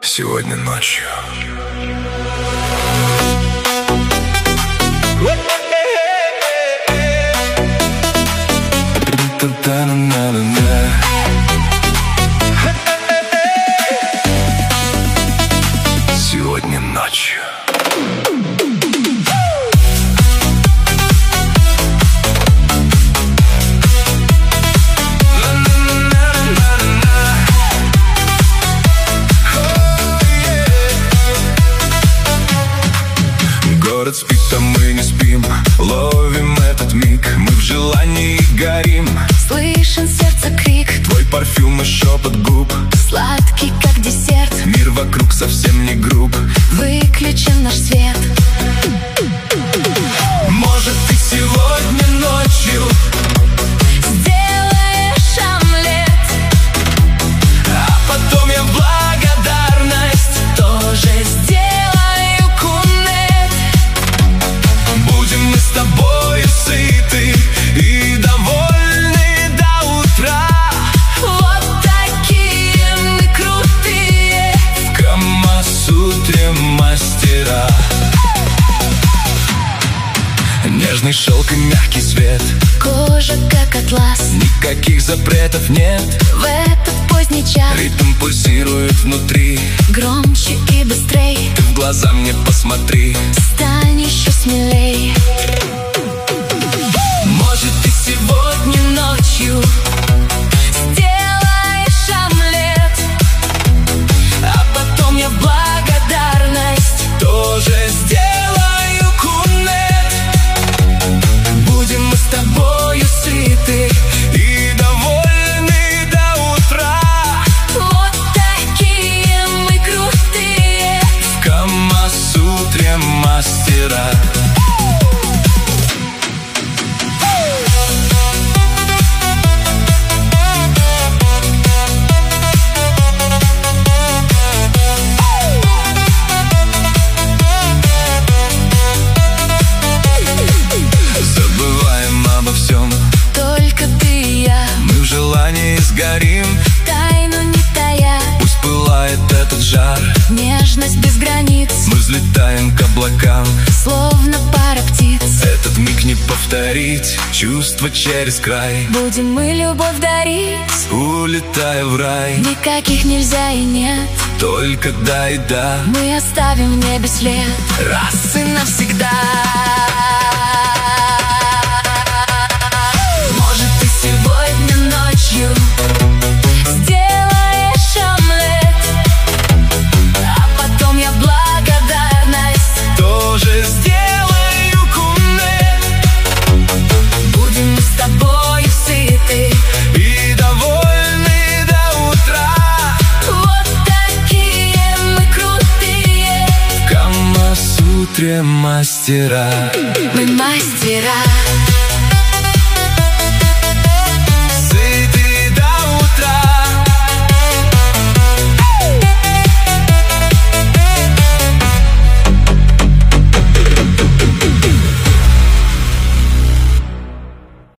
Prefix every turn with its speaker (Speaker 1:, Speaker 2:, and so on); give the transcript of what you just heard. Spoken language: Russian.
Speaker 1: сегодня ночью. Сегодня ночью. Город спит, а мы не спим. Ловим этот миг, мы в желании горим.
Speaker 2: Слышен сердце крик,
Speaker 1: твой парфюм и шепот губ,
Speaker 2: сладкий как десерт.
Speaker 1: Мир вокруг совсем не груб.
Speaker 2: Выключен наш свет.
Speaker 1: Может, ты сегодня ночью
Speaker 2: сделаешь омлет,
Speaker 1: а потом я в благодарность
Speaker 2: тоже сделаю кунет.
Speaker 1: будем мы с тобою сыты и довольны до утра.
Speaker 2: Вот такие мы крутые,
Speaker 1: В Камасутре мастера. Нежный шелк и мягкий свет,
Speaker 2: кожа как атлас.
Speaker 1: никаких запретов нет.
Speaker 2: В этот поздний час
Speaker 1: Ритм пульсирует внутри.
Speaker 2: громче и быстрей.
Speaker 1: Ты в глаза мне посмотри.
Speaker 2: Стань еще смелей.
Speaker 1: Может, ты
Speaker 2: Сегодня ночью сделаешь омлет,
Speaker 1: а потом я в благодарность тоже сделаю кунет. Будем мы с тобою сыты и довольны до утра.
Speaker 2: вот такие мы крутые.
Speaker 1: В Камасутре мастера. Забываем обо всем,
Speaker 2: Только ты и я,
Speaker 1: мы в желании сгорим.
Speaker 2: тайну не тая,
Speaker 1: Пусть пылает этот жар,
Speaker 2: нежность без границ,
Speaker 1: мы взлетаем к облакам.
Speaker 2: словно пара птиц.
Speaker 1: Этот миг не повторить, чувства через край.
Speaker 2: Будем мы любовь дарить,
Speaker 1: Улетая в рай,
Speaker 2: никаких нельзя и нет.
Speaker 1: только да и да.
Speaker 2: Мы оставим в небе след раз и навсегда. Может, ты сегодня ночью сделаешь омлет, а потом я благодарность
Speaker 1: Тоже сделаю кунет.
Speaker 2: будем мы с тобою сыты
Speaker 1: И довольны до утра.
Speaker 2: вот такие мы крутые.
Speaker 1: В Камасутре мастера.
Speaker 2: Мы мастера.